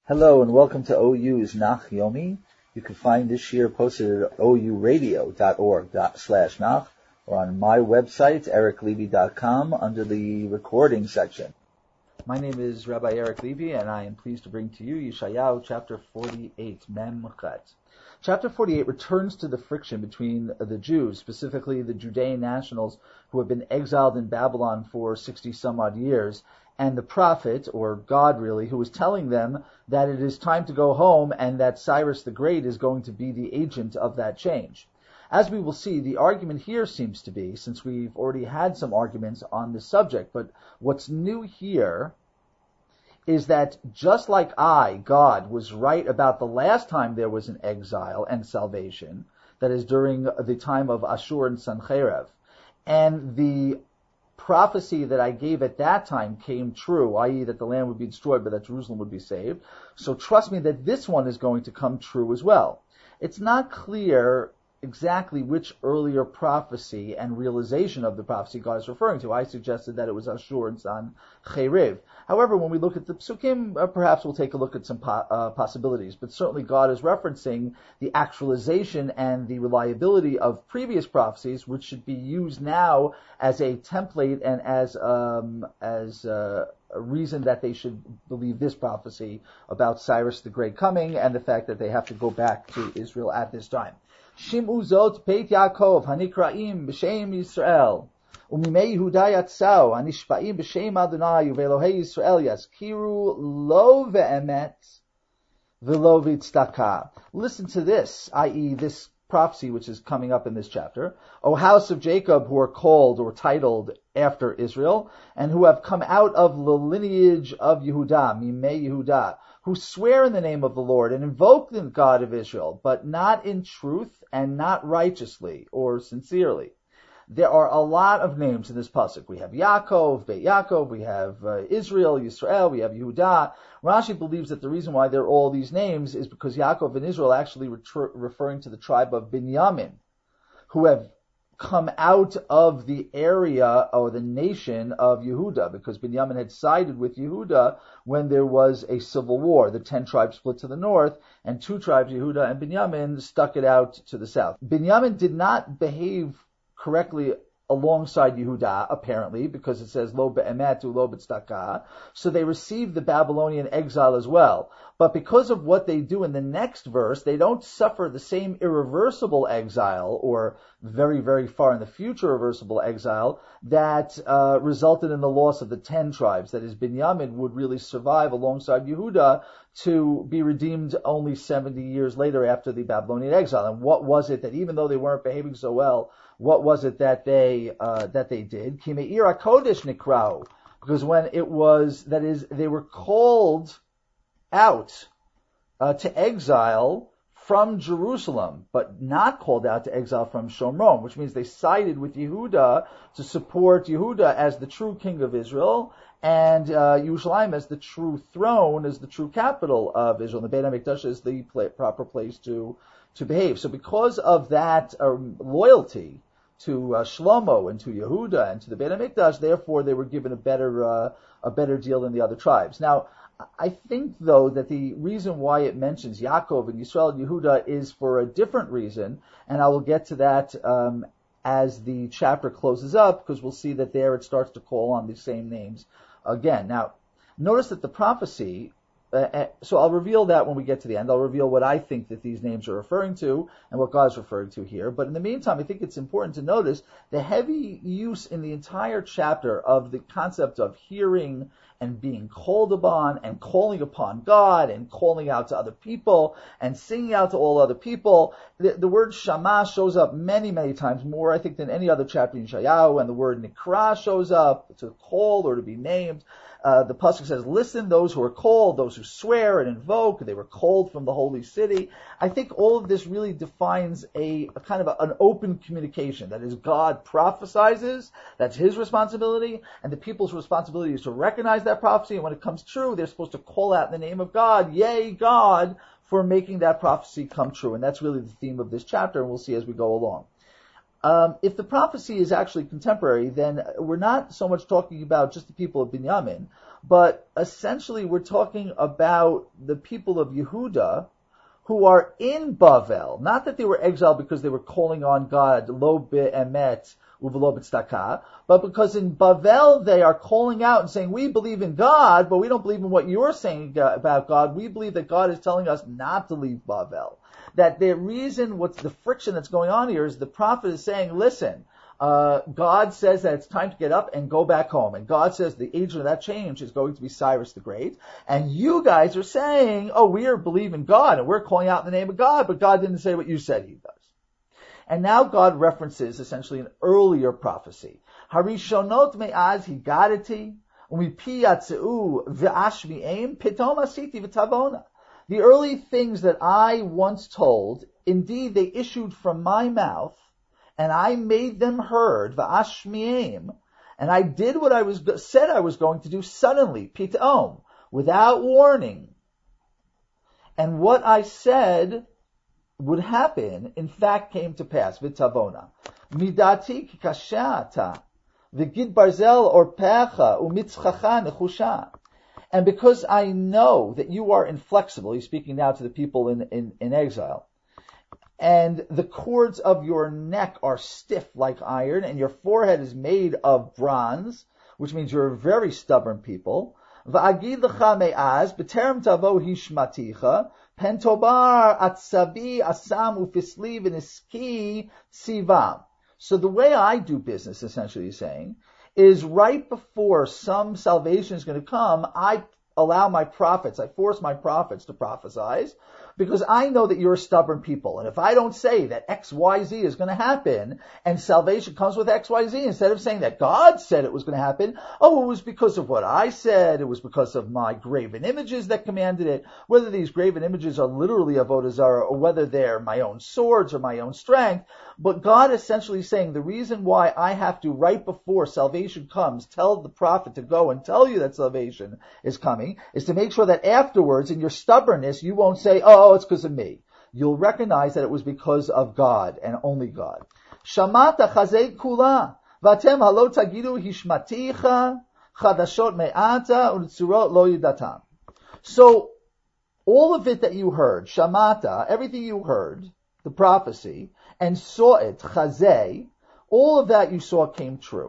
Hello and welcome to OU's Nach Yomi. You can find this year posted at ouradio.org/Nach or on my website, ericlevy.com, under the recording section. My name is Rabbi Eric Levy, and I am pleased to bring to you Yeshayahu chapter 48, Mem Chet. Chapter 48 returns to the friction between the Jews, specifically the Judean nationals who have been exiled in Babylon for 60 some odd years, and the prophet, or God really, who is telling them that it is time to go home and that Cyrus the Great is going to be the agent of that change. As we will see, the argument here seems to be, since we've already had some arguments on this subject, but what's new here is that just like God, was right about the last time there was an exile and salvation, that is during the time of Ashur and Sancherib, and the prophecy that I gave at that time came true, i.e. that the land would be destroyed but that Jerusalem would be saved. So trust me that this one is going to come true as well. It's not clear exactly which earlier prophecy and realization of the prophecy God is referring to. I suggested that it was Ashur and Sancherib. However, when we look at the Psukim, perhaps we'll take a look at some possibilities. But certainly God is referencing the actualization and the reliability of previous prophecies, which should be used now as a template and as a reason that they should believe this prophecy about Cyrus the Great coming and the fact that they have to go back to Israel at this time. Shim'u zot Beit Yaakov hanikraim b'shem Yisrael umimei Yehuda yatzau hanishba'im b'shem Adonai uvelohei Yisrael yaskiru lo ve'emet v'lo v'tzedakah. Listen to this, i.e. this prophecy which is coming up in this chapter. O house of Jacob, who are called or titled after Israel, and who have come out of the lineage of Yehuda, mimei Yehuda, who swear in the name of the Lord and invoke the God of Israel, but not in truth and not righteously or sincerely. There are a lot of names in this pasuk. We have Yaakov, Beit Yaakov, we have Israel, Yisrael, we have Yehuda. Rashi believes that the reason why there are all these names is because Yaakov and Israel are actually referring to the tribe of Binyamin, who have come out of the area or the nation of Yehuda, because Binyamin had sided with Yehuda when there was a civil war. The 10 tribes split to the north, and 2 tribes, Yehuda and Binyamin, stuck it out to the south. Binyamin did not behave correctly alongside Yehuda, apparently, because it says lo be'emet lo b'tzedakah, so they received the Babylonian exile as well. But because of what they do in the next verse, they don't suffer the same irreversible exile, or very, very far in the future irreversible exile, that resulted in the loss of the 10 tribes. That is, Binyamin would really survive alongside Yehuda to be redeemed only 70 years later after the Babylonian exile. And what was it that, even though they weren't behaving so well, what was it that they did? Kime'ira Kodesh Nikrau, because when it was, that is, they were called out to exile from Jerusalem, but not called out to exile from Shomron, which means they sided with Yehuda to support Yehuda as the true king of Israel, and Yerushalayim as the true throne, as the true capital of Israel. The Beit HaMikdash is the proper place to behave. So because of that loyalty to Shlomo and to Yehuda and to the Beit HaMikdash, therefore they were given a better deal than the other tribes. Now, I think, though, that the reason why it mentions Yaakov and Yisrael and Yehuda is for a different reason, and I will get to that as the chapter closes up, because we'll see that there it starts to call on the same names again. Now, notice that the prophecy, so I'll reveal that when we get to the end. I'll reveal what I think that these names are referring to and what God's referring to here. But in the meantime, I think it's important to notice the heavy use in the entire chapter of the concept of hearing and being called upon and calling upon God and calling out to other people and singing out to all other people. The word Shama shows up many, many times more, I think, than any other chapter in Yeshayahu, and the word Nikra shows up, to call or to be named. The pasuk says, listen, those who are called, those who swear and invoke, they were called from the holy city. I think all of this really defines a kind of an open communication. That is, God prophesizes, that's his responsibility, and the people's responsibility is to recognize that prophecy, and when it comes true, they're supposed to call out in the name of God, yay, God, for making that prophecy come true. And that's really the theme of this chapter, and we'll see as we go along. If the prophecy is actually contemporary, then we're not so much talking about just the people of Binyamin, But essentially we're talking about the people of Yehuda who are in Bavel. Not that they were exiled because they were calling on God, lo be'emet uvelo b'tzedakah, but because in Bavel they are calling out and saying, we believe in God, but we don't believe in what you're saying about God. We believe that God is telling us not to leave Bavel. That the reason, what's the friction that's going on here is the prophet is saying, listen, God says that it's time to get up and go back home. And God says the agent of that change is going to be Cyrus the Great. And you guys are saying, oh, we are believing God and we're calling out in the name of God, but God didn't say what you said he does. And now God references essentially an earlier prophecy. Harishonot me'az higadati u'mipi yatzeu v'ashmi'em pitom asiti v'tavona. The early things that I once told, indeed they issued from my mouth, and I made them heard, v'ashmi'em, and I did what I said I was going to do suddenly, pitom, without warning. And what I said would happen, in fact, came to pass, v'tavona. Midati kikashata, v'gid barzel or pecha, u'mitzchacha nechusha. And because I know that you are inflexible, he's speaking now to the people in exile, and the cords of your neck are stiff like iron, and your forehead is made of bronze, which means you're a very stubborn people. V'agid l'cha me'az, b'terem tavo hishmaticha, pentobar atzabi asam ufisli v'niski tzivam. So the way I do business, essentially he's saying, is right before some salvation is going to come, I allow my prophets, I force my prophets to prophesy, because I know that you're a stubborn people. And if I don't say that X, Y, Z is going to happen, and salvation comes with X, Y, Z, instead of saying that God said it was going to happen, oh, it was because of what I said, it was because of my graven images that commanded it, whether these graven images are literally Avodah Zarah, or whether they're my own swords or my own strength. But God essentially saying the reason why I have to, right before salvation comes, tell the prophet to go and tell you that salvation is coming, is to make sure that afterwards, in your stubbornness, you won't say, oh, it's because of me. You'll recognize that it was because of God and only God. Shamata chazei kula, vatem halo tagidu hishmaticha, chadashot me'ata, u'nitzurot lo yidatam. So, all of it that you heard, shamata, everything you heard, the prophecy, and saw it, chazei, all of that you saw came true.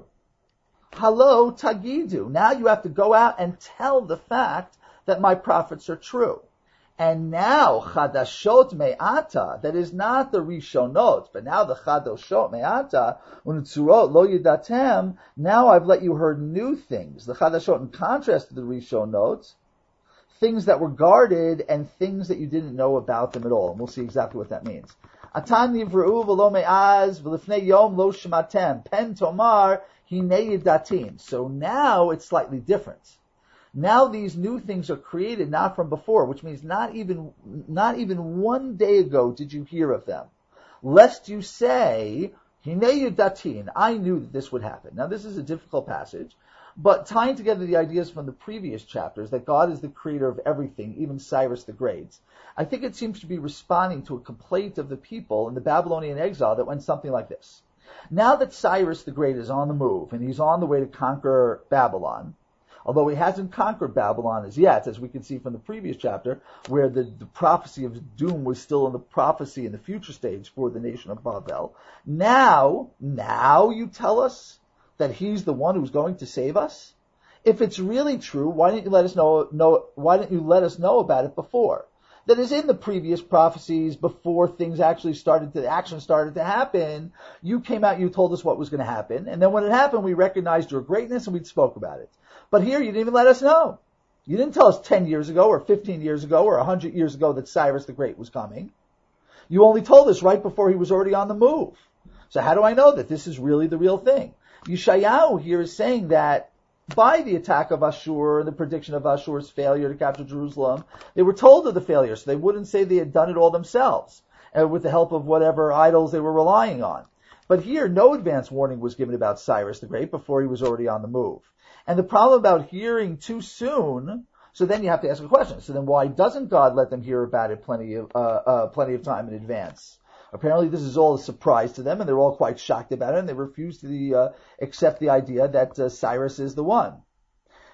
Halo tagidu. Now you have to go out and tell the fact that my prophets are true. And now, chadashot me'ata, that is not the rishonot, but now the chadashot me'ata, u'nitzurot lo yidatem, now I've let you heard new things. The chadashot, in contrast to the rishonot, things that were guarded and things that you didn't know about them at all. And we'll see exactly what that means. Atan nivru v'lo me'az v'lifnei yom lo shematem pen tomar hinei yidatin. So now it's slightly different. Now these new things are created not from before, which means not even 1 day ago did you hear of them. Lest you say, hinei yidatin, I knew that this would happen. Now this is a difficult passage, but tying together the ideas from the previous chapters, that God is the creator of everything, even Cyrus the Great, I think it seems to be responding to a complaint of the people in the Babylonian exile that went something like this. Now that Cyrus the Great is on the move, and he's on the way to conquer Babylon, although he hasn't conquered Babylon as yet, as we can see from the previous chapter, where the prophecy of doom was still in the prophecy in the future stage for the nation of Babel. Now you tell us that he's the one who's going to save us? If it's really true, why didn't you let us know about it before? That is, in the previous prophecies, before things actually action started to happen, you came out, you told us what was going to happen, and then when it happened, we recognized your greatness and we spoke about it. But here, you didn't even let us know. You didn't tell us 10 years ago, or 15 years ago, or 100 years ago that Cyrus the Great was coming. You only told us right before he was already on the move. So how do I know that this is really the real thing? Yeshayahu here is saying that by the attack of Ashur, the prediction of Ashur's failure to capture Jerusalem, they were told of the failure, so they wouldn't say they had done it all themselves, with the help of whatever idols they were relying on. But here, no advance warning was given about Cyrus the Great before he was already on the move. And the problem about hearing too soon, so then you have to ask a question. So then why doesn't God let them hear about it plenty of time in advance? Apparently this is all a surprise to them, and they're all quite shocked about it, and they refuse to accept the idea that Cyrus is the one.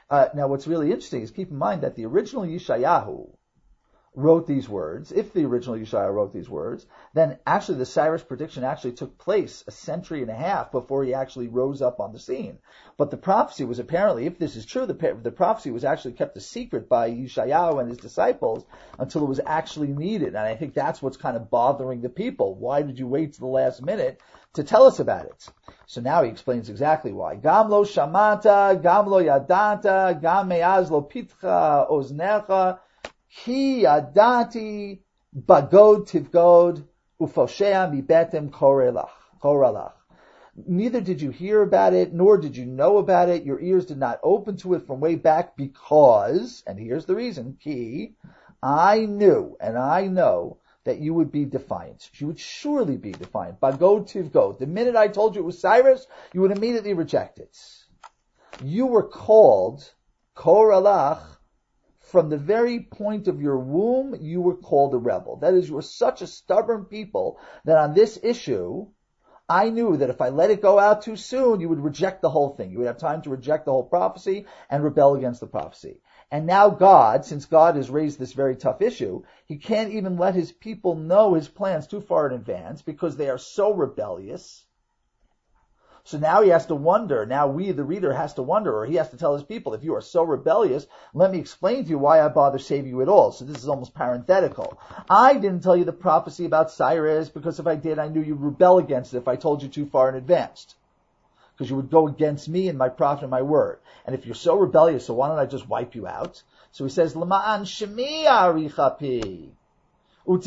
Now, what's really interesting is keep in mind that the original Yeshayahu wrote these words. If the original Yeshayahu wrote these words, then actually the Cyrus prediction actually took place a century and a half before he actually rose up on the scene. But the prophecy was apparently, if this is true, the prophecy was actually kept a secret by Yeshayahu and his disciples until it was actually needed. And I think that's what's kind of bothering the people. Why did you wait to the last minute to tell us about it? So now he explains exactly why. Gam lo shamata, gam lo yadata, gam me'az lo pitcha oznecha, Ki adati bagod tivgod ufoshea mibetem korelach. Neither did you hear about it, nor did you know about it. Your ears did not open to it from way back because, and here's the reason, Ki, I knew and I know that you would be defiant. You would surely be defiant. Bagod tivgod. The minute I told you it was Cyrus, you would immediately reject it. You were called korelach. From the very point of your womb, you were called a rebel. That is, you were such a stubborn people that on this issue, I knew that if I let it go out too soon, you would reject the whole thing. You would have time to reject the whole prophecy and rebel against the prophecy. And now God, since God has raised this very tough issue, he can't even let his people know his plans too far in advance because they are so rebellious. So now he has to wonder, now we, the reader, has to wonder, or he has to tell his people, if you are so rebellious, let me explain to you why I bother saving you at all. So this is almost parenthetical. I didn't tell you the prophecy about Cyrus, because if I did, I knew you'd rebel against it if I told you too far in advance. Because you would go against me and my prophet and my word. And if you're so rebellious, so why don't I just wipe you out? So he says, L'ma'an shemi arichapi. It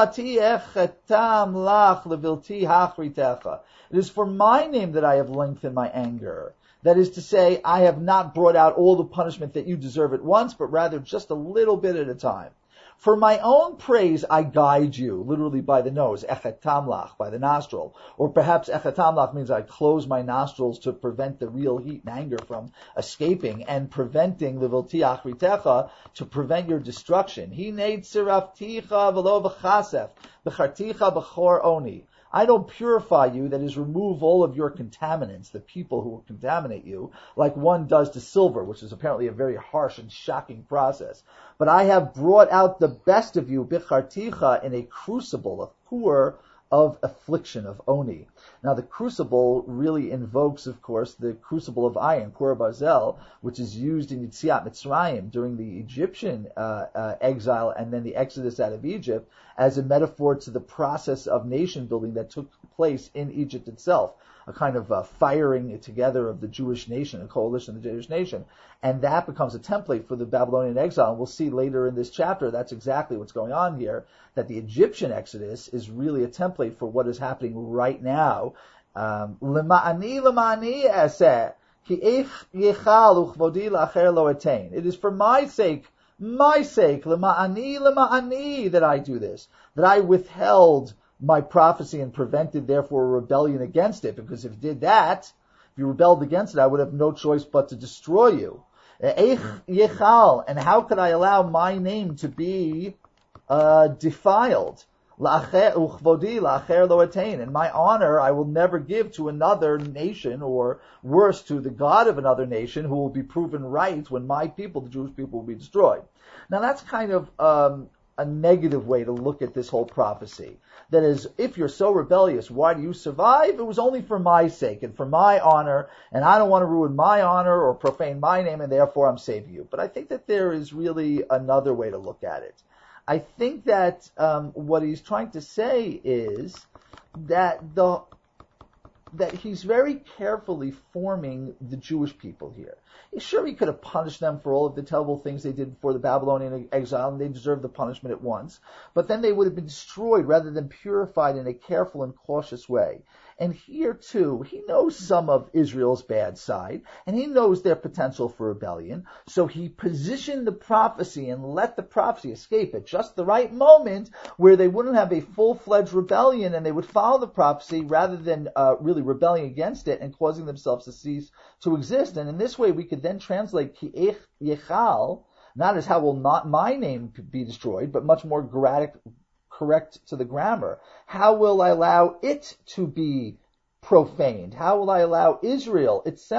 is for my name that I have lengthened my anger. That is to say, I have not brought out all the punishment that you deserve at once, but rather just a little bit at a time. For my own praise, I guide you, literally by the nose, echet tamlach, by the nostril. Or perhaps echet tamlach means I close my nostrils to prevent the real heat and anger from escaping, and preventing levilti achritecha, to prevent your destruction. Hinei tzirafticha v'lo v'chasef, v'charticha b'chor oni. I don't purify you, that is, remove all of your contaminants, the people who will contaminate you, like one does to silver, which is apparently a very harsh and shocking process. But I have brought out the best of you, bicharticha, in a crucible, a pour of affliction, of oni. Now the crucible really invokes, of course, the crucible of iron, Kor Barzel, which is used in Yetziat Mitzrayim during the Egyptian exile and then the exodus out of Egypt, as a metaphor to the process of nation building that took place in Egypt itself, a kind of firing together of the Jewish nation, a coalition of the Jewish nation. And that becomes a template for the Babylonian exile. And we'll see later in this chapter that's exactly what's going on here, that the Egyptian exodus is really a template for what is happening right now. Lema'ani eseh, ki eich yechal uchvodi la'acher lo etain. It is for my sake, lema'ani, that I do this, that I withheld my prophecy and prevented, therefore, a rebellion against it, because if it did that, if you rebelled against it, I would have no choice but to destroy you. Eich yechal, and how could I allow my name to be defiled? Uchvodi la'acher lo etain, and my honor I will never give to another nation, or worse, to the God of another nation, who will be proven right when my people, the Jewish people, will be destroyed. Now that's kind of a negative way to look at this whole prophecy. That is, if you're so rebellious, why do you survive? It was only for my sake and for my honor, and I don't want to ruin my honor or profane my name, and therefore I'm saving you. But I think that there is really another way to look at it. I think that what he's trying to say is that he's very carefully forming the Jewish people here. Sure, he could have punished them for all of the terrible things they did before the Babylonian exile, and they deserved the punishment at once. But then they would have been destroyed rather than purified in a careful and cautious way. And here, too, he knows some of Israel's bad side, and he knows their potential for rebellion. So he positioned the prophecy and let the prophecy escape at just the right moment where they wouldn't have a full-fledged rebellion, and they would follow the prophecy rather than really rebelling against it and causing themselves to cease to exist. And in this way, we could then translate ki eich yechal, not as how will not my name be destroyed, but much more correct to the grammar. How will I allow it to be profaned? How will I allow Israel itself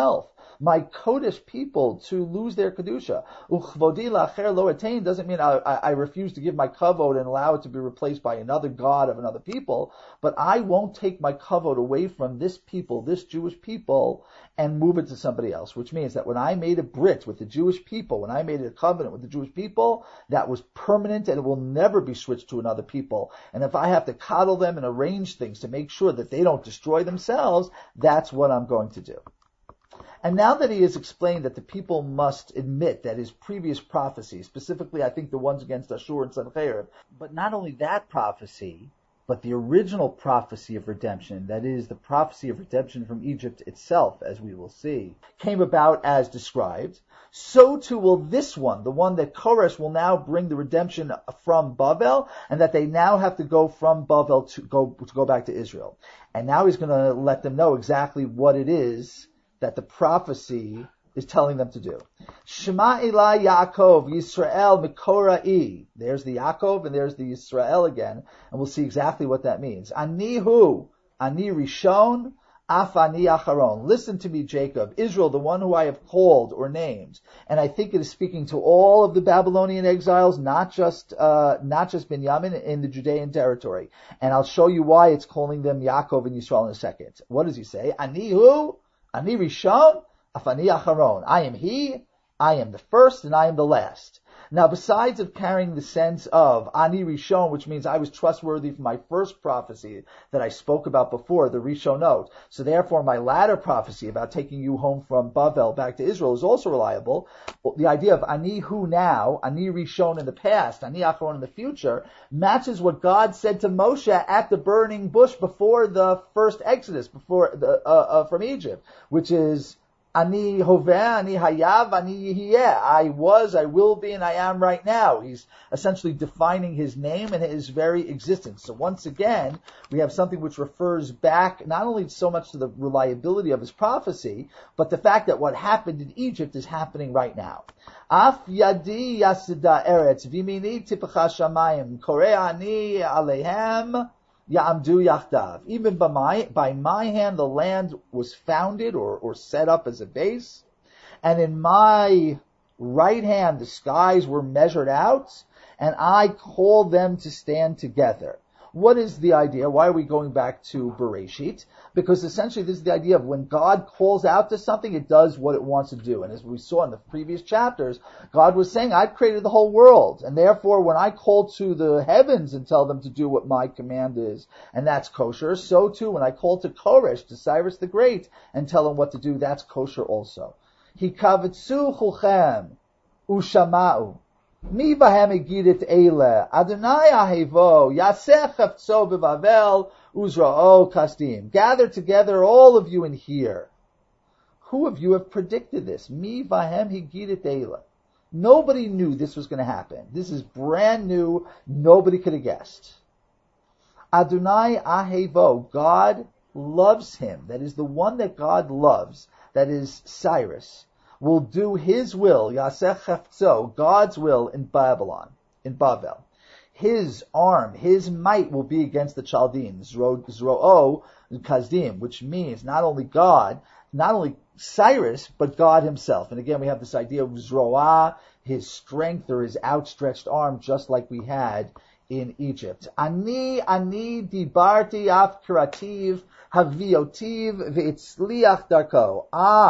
my Kodesh people to lose their Kedusha. Uchvodi la'acher lo etain doesn't mean I refuse to give my kavod and allow it to be replaced by another god of another people, but I won't take my kavod away from this people, this Jewish people, and move it to somebody else, which means that when I made a brit with the Jewish people, when I made a covenant with the Jewish people, that was permanent and it will never be switched to another people. And if I have to coddle them and arrange things to make sure that they don't destroy themselves, that's what I'm going to do. And now that he has explained that the people must admit that his previous prophecies, specifically I think the ones against Ashur and Sancherib, but not only that prophecy, but the original prophecy of redemption, that is, the prophecy of redemption from Egypt itself, as we will see, came about as described, so too will this one, the one that Koresh will now bring the redemption from Bavel, and that they now have to go from Bavel to go back to Israel. And now he's going to let them know exactly what it is that the prophecy is telling them to do. Shema Elai Yaakov Yisrael Mikorai. There's the Yaakov and there's the Yisrael again, and we'll see exactly what that means. Ani hu, Ani Rishon, Af Ani Acharon. Listen to me, Jacob, Israel, the one who I have called or named. And I think it is speaking to all of the Babylonian exiles, not just Binyamin in the Judean territory. And I'll show you why it's calling them Yaakov and Yisrael in a second. What does he say? Ani hu, Ani Rishon, Afani Acharon. I am he, I am the first, and I am the last. Now, besides of carrying the sense of Ani Rishon, which means I was trustworthy for my first prophecy that I spoke about before, the Rishonot. So therefore, my latter prophecy about taking you home from Bavel back to Israel is also reliable. The idea of Ani Hu now, Ani Rishon in the past, Ani Acharon in the future, matches what God said to Moshe at the burning bush before the first Exodus, from Egypt, which is Ani hoveh, ani hayav, ani yihiyeh. I was, I will be, and I am right now. He's essentially defining his name and his very existence. So once again, we have something which refers back not only so much to the reliability of his prophecy, but the fact that what happened in Egypt is happening right now. Af yadi yasida eretz, vimini tipacha shamayim, koreh ani alehem, Ya'amdu Yachdav. Even by my hand the land was founded or set up as a base, and in my right hand the skies were measured out, and I called them to stand together. What is the idea? Why are we going back to Bereshit? Because essentially this is the idea of when God calls out to something, it does what it wants to do. And as we saw in the previous chapters, God was saying, I've created the whole world. And therefore, when I call to the heavens and tell them to do what my command is, and that's kosher, so too when I call to Koresh, to Cyrus the Great, and tell him what to do, that's kosher also. Hikavetsu chulchem ushama'u. Mi bahem egidit eile, Adonai ahevo, yaseh chaftso bevavel, uzra'o kasdim. Gather together, all of you in here. Who of you have predicted this? Mi bahem egidit eile. Nobody knew this was going to happen. This is brand new. Nobody could have guessed. Adonai ahevo, God loves him. That is the one that God loves. That is Cyrus. Will do his will, Yaseh Chaftzo, God's will in Babylon, in Bavel. His arm, his might will be against the Chaldeans, Zro'o Kasdim, which means not only God, not only Cyrus, but God himself. And again, we have this idea of Zro'ah, his strength or his outstretched arm, just like we had in Egypt. Ani dibarti af kirativ, haviotiv ve'etzliach darko.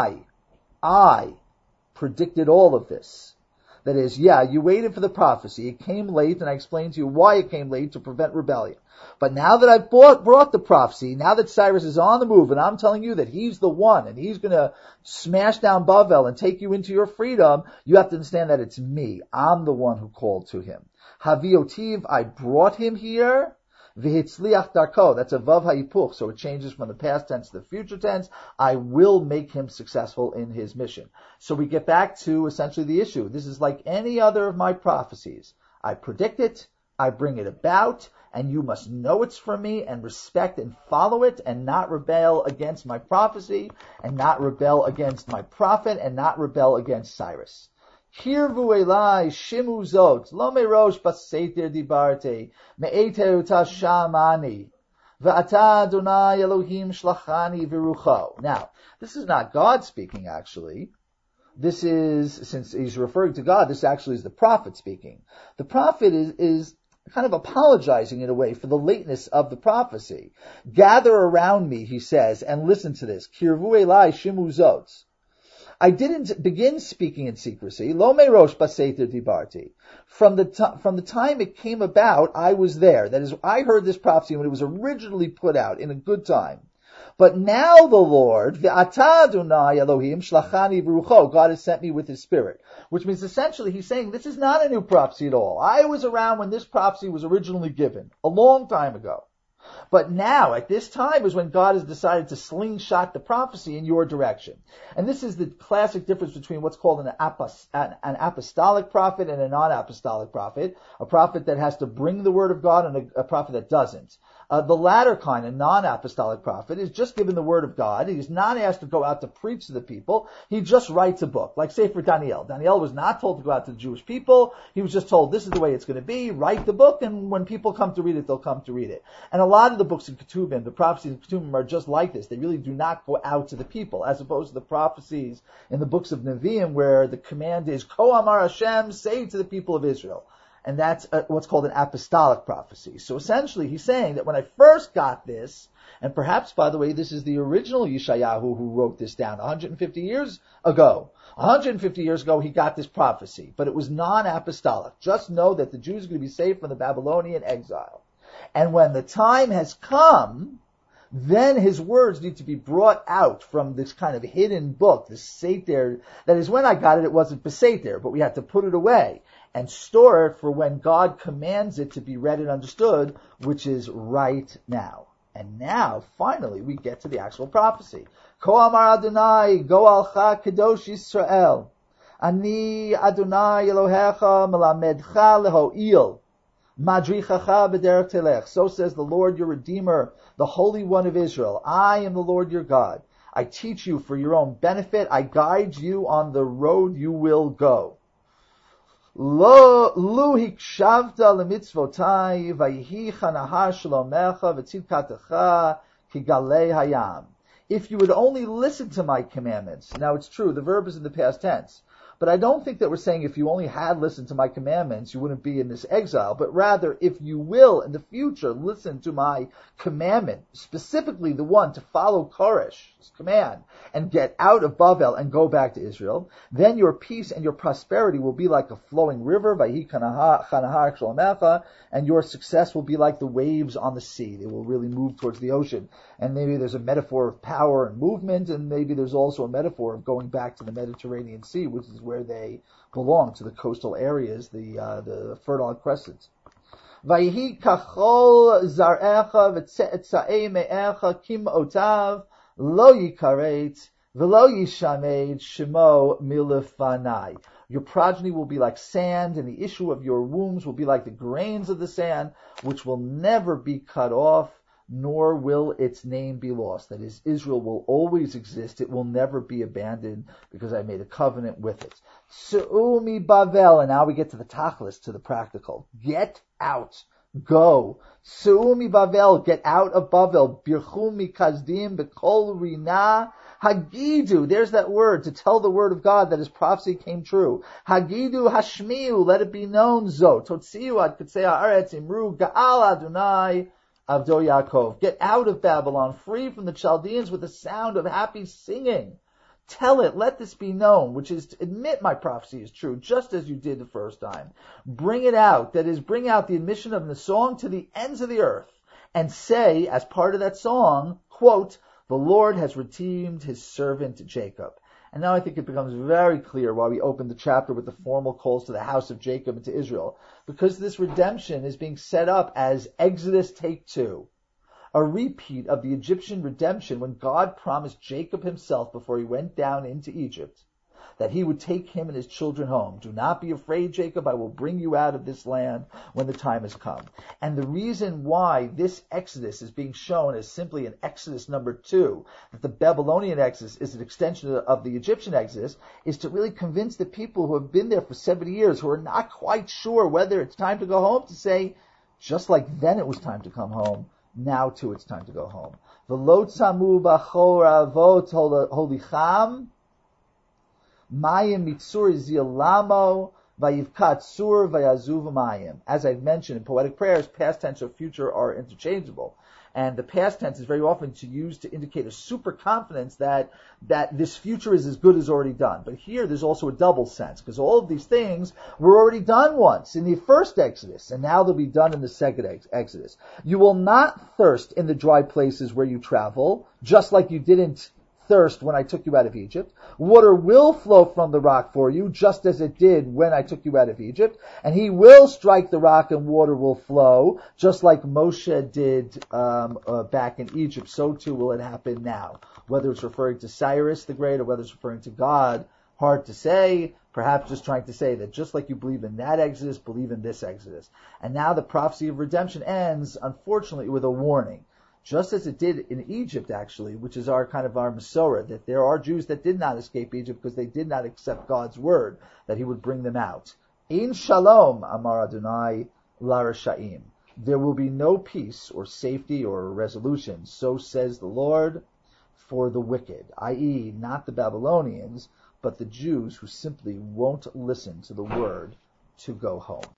I predicted all of this. That is, you waited for the prophecy. It came late, and I explained to you why it came late, to prevent rebellion. But now that I've brought the prophecy, now that Cyrus is on the move, and I'm telling you that he's the one, and he's going to smash down Bavel and take you into your freedom, you have to understand that it's me. I'm the one who called to him. Haviotiv, I brought him here. V'hitzliach darko, that's a vav hayipuch, so it changes from the past tense to the future tense. I will make him successful in his mission. So we get back to essentially the issue. This is like any other of my prophecies. I predict it, I bring it about, and you must know it's from me and respect and follow it and not rebel against my prophecy and not rebel against my prophet and not rebel against Cyrus. Kirvu elai shimu zot lo merosh baseter dibarte me'eteu tashamani V'ata Adonai Elohim shlachani v'rucho. Now, this is not God speaking, actually. This is, since he's referring to God, this actually is the prophet speaking. The prophet is kind of apologizing in a way for the lateness of the prophecy. Gather around me, he says, and listen to this. Kirvu elai shimu zot. I didn't begin speaking in secrecy. Lo merosh baseter dibarti. From the time it came about, I was there. That is, I heard this prophecy when it was originally put out in a good time. But now the Lord, V'ata Adonai Elohim shlachani v'rucho, God has sent me with His Spirit. Which means essentially He's saying this is not a new prophecy at all. I was around when this prophecy was originally given, a long time ago. But now, at this time, is when God has decided to slingshot the prophecy in your direction. And this is the classic difference between what's called an apostolic prophet and a non-apostolic prophet. A prophet that has to bring the word of God and a prophet that doesn't. The latter kind, a non-apostolic prophet, is just given the word of God. He's not asked to go out to preach to the people. He just writes a book. Like, say, for Daniel. Daniel was not told to go out to the Jewish people. He was just told, this is the way it's going to be. Write the book, and when people come to read it, they'll come to read it. And a lot of the books in Ketuvim, the prophecies in Ketuvim, are just like this. They really do not go out to the people, as opposed to the prophecies in the books of Nevi'im, where the command is, Ko Amar Hashem, say to the people of Israel. And that's what's called an apostolic prophecy. So essentially, he's saying that when I first got this, and perhaps, by the way, this is the original Yeshayahu who wrote this down 150 years ago. 150 years ago, he got this prophecy, but it was non-apostolic. Just know that the Jews are going to be saved from the Babylonian exile. And when the time has come, then his words need to be brought out from this kind of hidden book, this Sefer. That is, when I got it, it wasn't Beseter, but we had to put it away and store it for when God commands it to be read and understood, which is right now. And now, finally, we get to the actual prophecy. Ko Amar Adonai, Go Alcha Kadosh Yisrael. Ani Adonai Elohecha Melamedcha Leho'il. Madrichacha B'derech Telech. So says the Lord your Redeemer, the Holy One of Israel. I am the Lord your God. I teach you for your own benefit. I guide you on the road you will go. Lo hikshavta lemitzvotai vayhi chanahar shalomecha v'tzidkatecha kigalei hayam. If you would only listen to my commandments. Now it's true, the verb is in the past tense. But I don't think that we're saying if you only had listened to my commandments, you wouldn't be in this exile. But rather, if you will, in the future, listen to my commandment, specifically the one to follow Koresh's command, and get out of Bavel and go back to Israel, then your peace and your prosperity will be like a flowing river, Vayhi chanahar shalomecha, and your success will be like the waves on the sea. They will really move towards the ocean. And maybe there's a metaphor of power and movement, and maybe there's also a metaphor of going back to the Mediterranean Sea, which is where they belong, to the coastal areas, the Fertile Crescent. Vayhi kachol zarecha v'tze'etza'ei me'echa kim otav lo yikaret v'lo yishamed shemo milefanai. Your progeny will be like sand, and the issue of your wombs will be like the grains of the sand, which will never be cut off, nor will its name be lost. That is, Israel will always exist. It will never be abandoned, because I made a covenant with it. Su'umi Bavel, and now we get to the tachlis, to the practical. Get out. Go. Su'umi Bavel, get out of Bavel. Birchu mikazdim bekol rina. Hagidu, there's that word, to tell the word of God that his prophecy came true. Hagidu hashmiu, let it be known, zo. Totziu ad katzei haaretz imru ga'al Adonai Avdo Yaakov. Get out of Babylon, free from the Chaldeans, with the sound of happy singing. Tell it, let this be known, which is to admit my prophecy is true, just as you did the first time. Bring it out, that is, bring out the admission of the song to the ends of the earth, and say, as part of that song, quote, the Lord has redeemed his servant Jacob. And now I think it becomes very clear why we opened the chapter with the formal calls to the house of Jacob and to Israel. Because this redemption is being set up as Exodus Take 2. A repeat of the Egyptian redemption when God promised Jacob himself before he went down into Egypt that he would take him and his children home. Do not be afraid, Jacob. I will bring you out of this land when the time has come. And the reason why this Exodus is being shown as simply an Exodus number 2, that the Babylonian Exodus is an extension of the Egyptian Exodus, is to really convince the people who have been there for 70 years, who are not quite sure whether it's time to go home, to say, just like then it was time to come home, Now too it's time to go home. V'lo tzamu b'chor avot holicham, mayim mitzur zilamo, vayivkat sur vayazuv mayim. As I've mentioned in poetic prayers, past tense or future are interchangeable. And the past tense is very often used to indicate a super confidence that this future is as good as already done. But here there's also a double sense, because all of these things were already done once in the first Exodus, and now they'll be done in the second Exodus. You will not thirst in the dry places where you travel, just like you didn't thirst when I took you out of Egypt. Water will flow from the rock for you, just as it did when I took you out of Egypt. And he will strike the rock and water will flow, just like Moshe did back in Egypt. So too will it happen now. Whether it's referring to Cyrus the Great or whether it's referring to God, hard to say. Perhaps just trying to say that just like you believe in that Exodus, believe in this Exodus. And now the prophecy of redemption ends, unfortunately, with a warning. Just as it did in Egypt, actually, which is our Masorah, that there are Jews that did not escape Egypt because they did not accept God's word, that he would bring them out. In shalom, amar Adonai larashaim. There will be no peace or safety or resolution, so says the Lord, for the wicked, i.e., not the Babylonians, but the Jews who simply won't listen to the word to go home.